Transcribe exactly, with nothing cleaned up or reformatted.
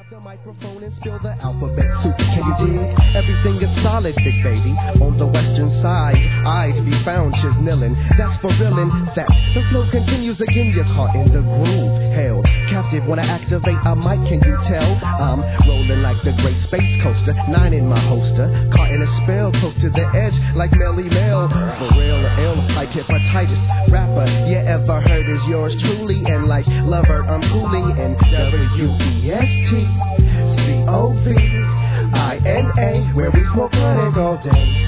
the microphone and spill the alphabet soup. Can you dig? Everything is solid, big baby. On the western side, I to be found chisnilling. That's for reallin'. That the flow continues again. You're caught in the groove. Hell, captive when I activate a mic. Can you tell? I'm rolling like the great space coaster. Nine in my holster. Caught in a spell, close to the edge, like Melly Mel. For real, ill, like hepatitis. Rapper, you ever heard is yours truly. And like lover, I'm cooling in W E S T C O V I N A, where we smoke blunt all day.